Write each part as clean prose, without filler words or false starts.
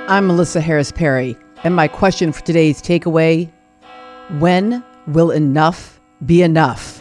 I'm Melissa Harris Perry, and my question for today's takeaway: when will enough be enough?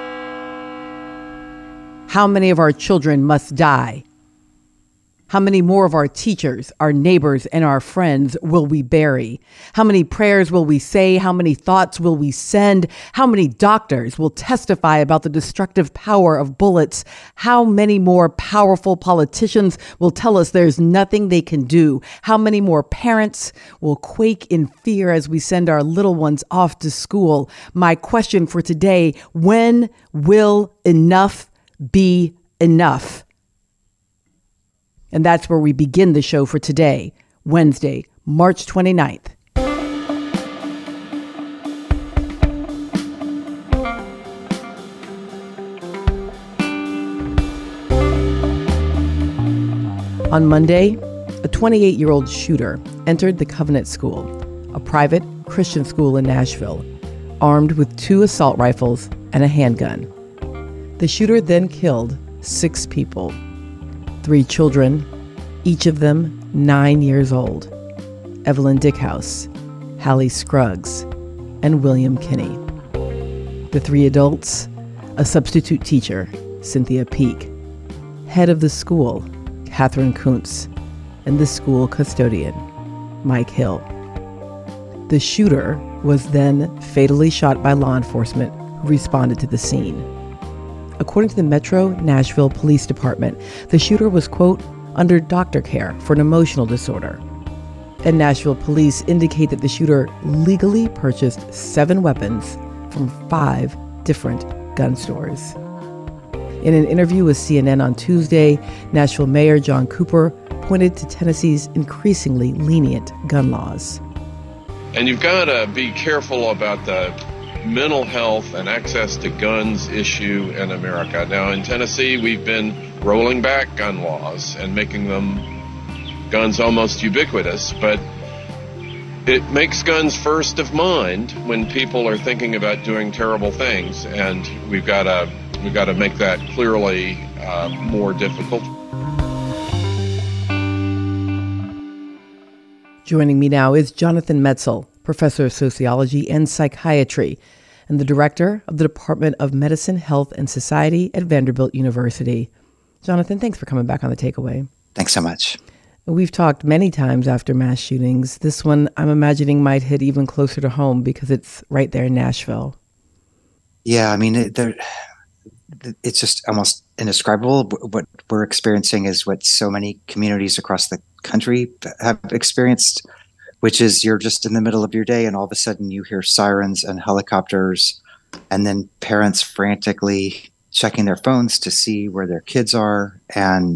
How many of our children must die? How many more of our teachers, our neighbors, and our friends will we bury? How many prayers will we say? How many thoughts will we send? How many doctors will testify about the destructive power of bullets? How many more powerful politicians will tell us there's nothing they can do? How many more parents will quake in fear as we send our little ones off to school? My question for today: when will enough be enough? And that's where we begin the show for today, Wednesday, March 29th. On Monday, a 28-year-old shooter entered the Covenant School, a private Christian school in Nashville, armed with 2 assault rifles and a handgun. The shooter then killed 6 people. 3 children, each of them 9 years old: Evelyn Dickhouse, Hallie Scruggs, and William Kinney. The 3 adults: a substitute teacher, Cynthia Peak, head of the school, Catherine Kuntz, and the school custodian, Mike Hill. The shooter was then fatally shot by law enforcement who responded to the scene. According to the Metro Nashville Police Department, the shooter was, quote, under doctor care for an emotional disorder. And Nashville police indicate that the shooter legally purchased 7 weapons from 5 different gun stores. In an interview with CNN on Tuesday, Nashville Mayor John Cooper pointed to Tennessee's increasingly lenient gun laws. And you've got to be careful about the mental health and access to guns issue in America. Now, in Tennessee, we've been rolling back gun laws and making them guns almost ubiquitous, but it makes guns first of mind when people are thinking about doing terrible things, and we've got to make that clearly more difficult. Joining me now is Jonathan Metzl, professor of sociology and psychiatry, and the director of the Department of Medicine, Health, and Society at Vanderbilt University. Jonathan, thanks for coming back on The Takeaway. Thanks so much. We've talked many times after mass shootings. This one, I'm imagining, might hit even closer to home because it's right there in Nashville. Yeah, I mean, it's just almost indescribable. What we're experiencing is what so many communities across the country have experienced, which is you're just in the middle of your day and all of a sudden you hear sirens and helicopters, and then parents frantically checking their phones to see where their kids are. And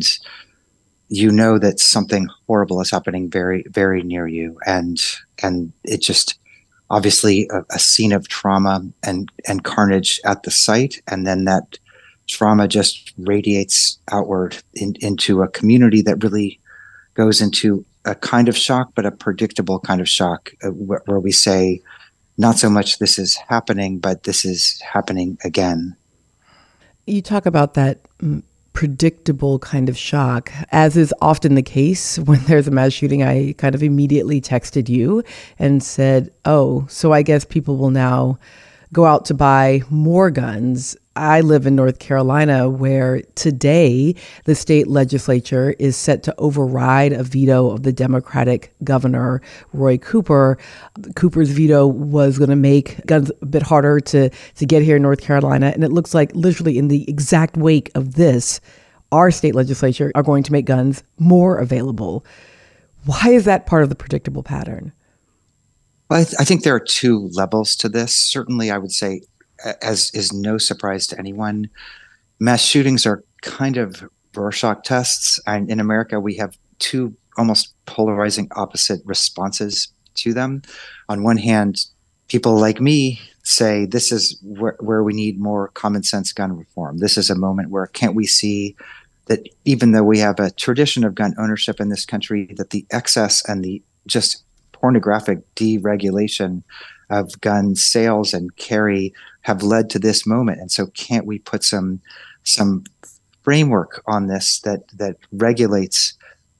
you know that something horrible is happening very, very near you. And it just obviously a scene of trauma and carnage at the site. And then that trauma just radiates outward into a community that really goes into a kind of shock, but a predictable kind of shock, where we say, not so much this is happening, but this is happening again. You talk about that predictable kind of shock, as is often the case when there's a mass shooting. I kind of immediately texted you and said, oh, so I guess people will now go out to buy more guns. I live in North Carolina, where today the state legislature is set to override a veto of the Democratic governor, Roy Cooper. Cooper's veto was going to make guns a bit harder to get here in North Carolina. And it looks like literally in the exact wake of this, our state legislature are going to make guns more available. Why is that part of the predictable pattern? Well, I think there are 2 levels to this. Certainly, I would say, as is no surprise to anyone, mass shootings are kind of Rorschach tests. And in America, we have 2 almost polarizing opposite responses to them. On one hand, people like me say this is where we need more common sense gun reform. This is a moment where can't we see that even though we have a tradition of gun ownership in this country, that the excess and the just pornographic deregulation of gun sales and carry have led to this moment. And so can't we put some framework on this that regulates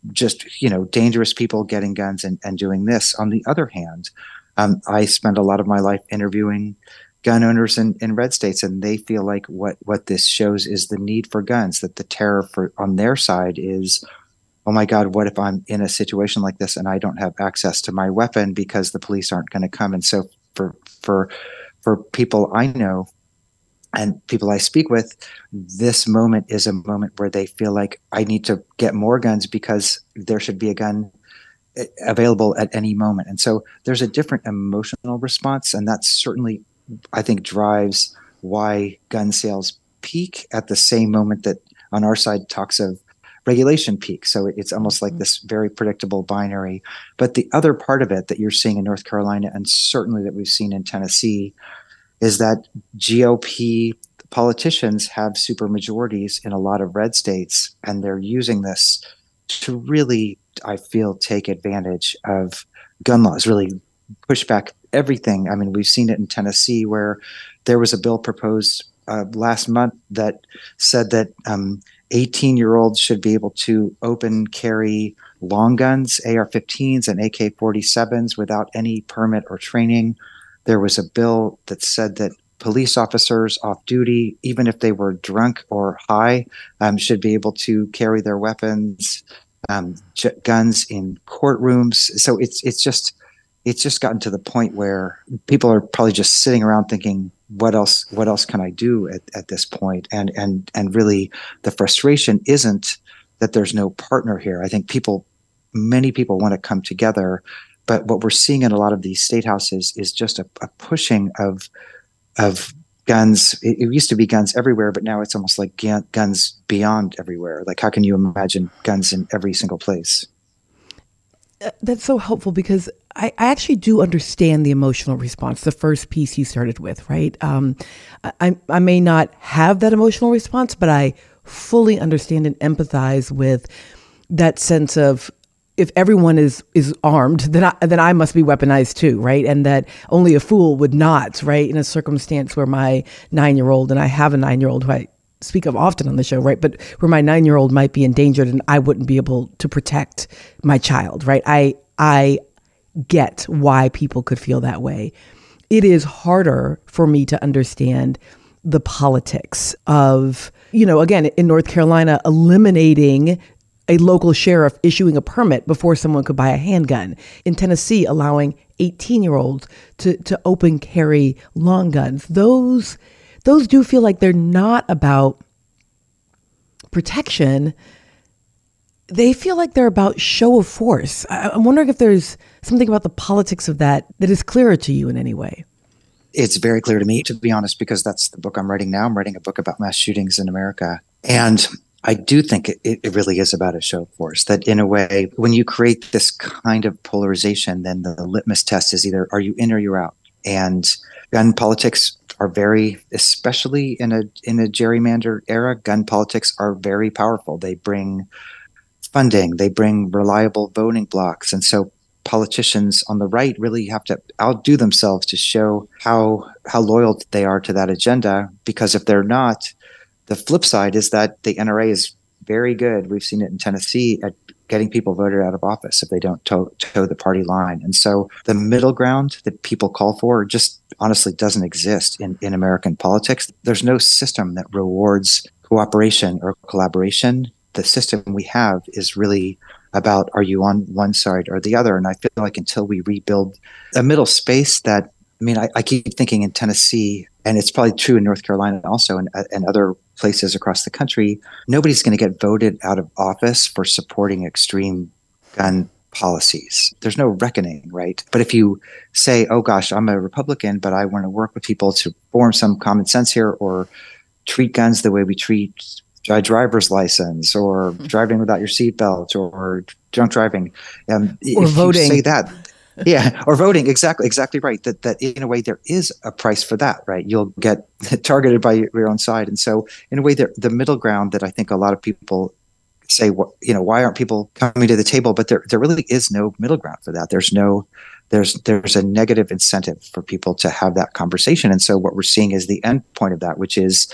just, dangerous people getting guns and doing this. On the other hand, I spend a lot of my life interviewing gun owners in red states, and they feel like what this shows is the need for guns, that the terror on their side is, oh my God, what if I'm in a situation like this and I don't have access to my weapon because the police aren't going to come? And so for people I know and people I speak with, this moment is a moment where they feel like I need to get more guns because there should be a gun available at any moment. And so there's a different emotional response, and that certainly, I think, drives why gun sales peak at the same moment that on our side talks of regulation peak. So it's almost like this very predictable binary. But the other part of it that you're seeing in North Carolina, and certainly that we've seen in Tennessee, is that GOP politicians have super majorities in a lot of red states, and they're using this to really, I feel, take advantage of gun laws, really push back everything. I mean, we've seen it in Tennessee where there was a bill proposed last month that said that 18-year-olds should be able to open carry long guns, AR-15s and AK-47s without any permit or training. There was a bill that said that police officers off duty, even if they were drunk or high, should be able to carry their weapons, guns in courtrooms. So it's just gotten to the point where people are probably just sitting around thinking, what else can I do at this point? And really the frustration isn't that there's no partner here. I think many people want to come together, but what we're seeing in a lot of these state houses is just a pushing of guns. It used to be guns everywhere, but now it's almost like guns beyond everywhere. Like, how can you imagine guns in every single place? That's so helpful because I actually do understand the emotional response, the first piece you started with, right? I may not have that emotional response, but I fully understand and empathize with that sense of, if everyone is armed, then I must be weaponized too, right? And that only a fool would not, right? In a circumstance where my 9-year-old, and I have a 9-year-old who I speak of often on the show, right? But where my 9-year-old might be endangered and I wouldn't be able to protect my child, right? I get why people could feel that way. It is harder for me to understand the politics of, again, in North Carolina, eliminating a local sheriff issuing a permit before someone could buy a handgun. In Tennessee, allowing 18-year-olds to open carry long guns. Those do feel like they're not about protection. They feel like they're about show of force. I'm wondering if there's something about the politics of that is clearer to you in any way. It's very clear to me, to be honest, because that's the book I'm writing now. I'm writing a book about mass shootings in America. And I do think it really is about a show of force, that in a way, when you create this kind of polarization, then the litmus test is either are you in or you're out. And gun politics are especially in a gerrymander era, gun politics are very powerful. They bring funding, they bring reliable voting blocks. And so politicians on the right really have to outdo themselves to show how loyal they are to that agenda, because if they're not, the flip side is that the NRA is very good. We've seen it in Tennessee at getting people voted out of office if they don't toe the party line. And so the middle ground that people call for just honestly doesn't exist in American politics. There's no system that rewards cooperation or collaboration. The system we have is really about, are you on one side or the other? And I feel like until we rebuild a middle space that, I keep thinking in Tennessee, and it's probably true in North Carolina also and other places across the country, nobody's going to get voted out of office for supporting extreme gun policies. There's no reckoning, right? But if you say, oh gosh, I'm a Republican, but I want to work with people to form some common sense here, or treat guns the way we treat a driver's license, or driving without your seatbelt, or drunk driving, or if voting. You say that. Yeah, or voting. Exactly right. That in a way there is a price for that, right? You'll get targeted by your own side. And so in a way, the middle ground that I think a lot of people say, why aren't people coming to the table? But there really is no middle ground for that. There's a negative incentive for people to have that conversation. And so what we're seeing is the end point of that, which is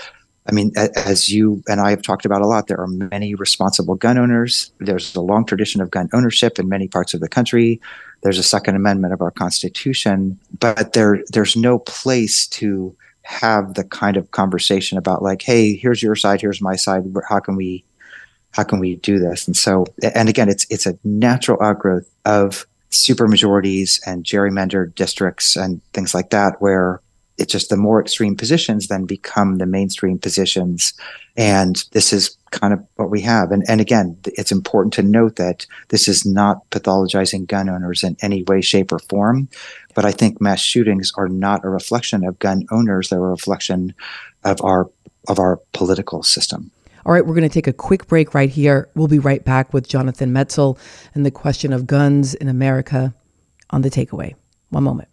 I mean, as you and I have talked about a lot, there are many responsible gun owners. There's a long tradition of gun ownership in many parts of the country. There's a Second Amendment of our Constitution, but there's no place to have the kind of conversation about like, hey, here's your side, here's my side. How can we do this? And so, and again, it's a natural outgrowth of supermajorities and gerrymandered districts and things like that, where it's just the more extreme positions then become the mainstream positions. And this is kind of what we have. And again, it's important to note that this is not pathologizing gun owners in any way, shape, or form. But I think mass shootings are not a reflection of gun owners. They're a reflection of our political system. All right, we're going to take a quick break right here. We'll be right back with Jonathan Metzl and the question of guns in America on The Takeaway. One moment.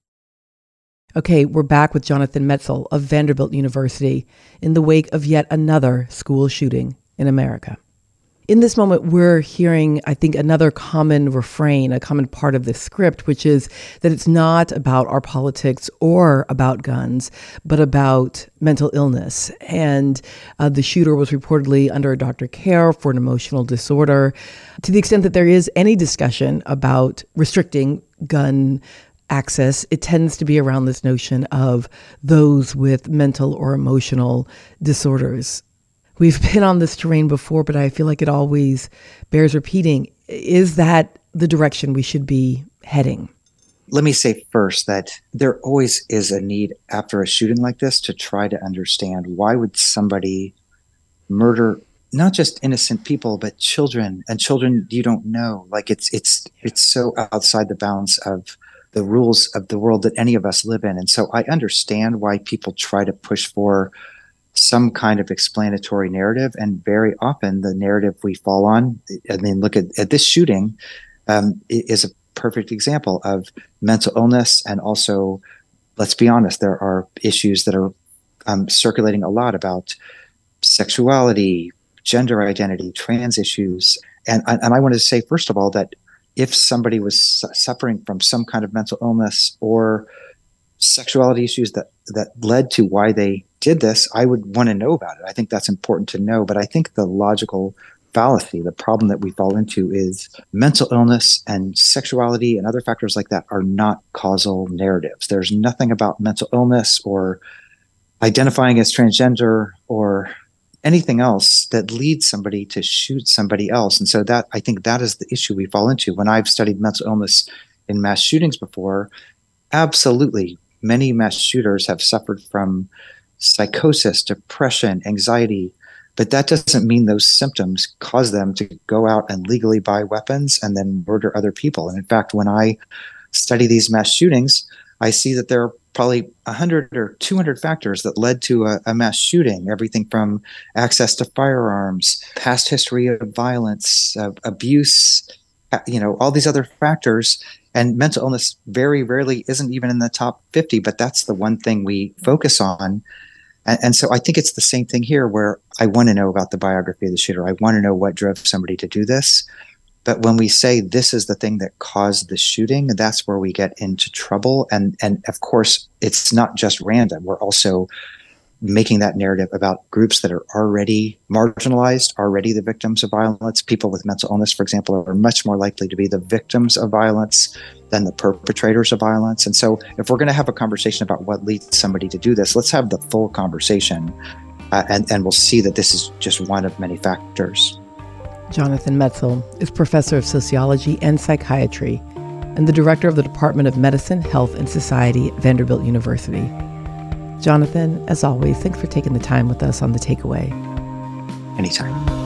Okay, we're back with Jonathan Metzl of Vanderbilt University in the wake of yet another school shooting in America. In this moment, we're hearing, I think, another common refrain, a common part of this script, which is that it's not about our politics or about guns, but about mental illness. And the shooter was reportedly under doctor care for an emotional disorder. To the extent that there is any discussion about restricting gun access, it tends to be around this notion of those with mental or emotional disorders. We've been on this terrain before, but I feel like it always bears repeating. Is that the direction we should be heading? Let me say first that there always is a need after a shooting like this to try to understand why would somebody murder not just innocent people, but children, and children you don't know. Like it's so outside the bounds of the rules of the world that any of us live in. And so I understand why people try to push for some kind of explanatory narrative. And very often the narrative we fall on, I mean, look at this shooting, is a perfect example of mental illness. And also, let's be honest, there are issues that are circulating a lot about sexuality, gender identity, trans issues. And I wanted to say, first of all, that if somebody was suffering from some kind of mental illness or sexuality issues that led to why they did this, I would want to know about it. I think that's important to know. But I think the logical fallacy, the problem that we fall into, is mental illness and sexuality and other factors like that are not causal narratives. There's nothing about mental illness or identifying as transgender or anything else that leads somebody to shoot somebody else. And so that, I think that is the issue we fall into. When I've studied mental illness in mass shootings before, absolutely, many mass shooters have suffered from psychosis, depression, anxiety, but that doesn't mean those symptoms cause them to go out and legally buy weapons and then murder other people. And in fact, when I study these mass shootings, I see that there are probably 100 or 200 factors that led to a mass shooting, everything from access to firearms, past history of violence, abuse, all these other factors. And mental illness very rarely isn't even in the top 50, but that's the one thing we focus on. And so I think it's the same thing here, where I want to know about the biography of the shooter. I want to know what drove somebody to do this. But when we say this is the thing that caused the shooting, that's where we get into trouble. And of course, it's not just random. We're also making that narrative about groups that are already marginalized, already the victims of violence. People with mental illness, for example, are much more likely to be the victims of violence than the perpetrators of violence. And so if we're going to have a conversation about what leads somebody to do this, let's have the full conversation. And we'll see that this is just one of many factors. Jonathan Metzl is professor of sociology and psychiatry and the director of the Department of Medicine, Health, and Society at Vanderbilt University. Jonathan, as always, thanks for taking the time with us on The Takeaway. Anytime.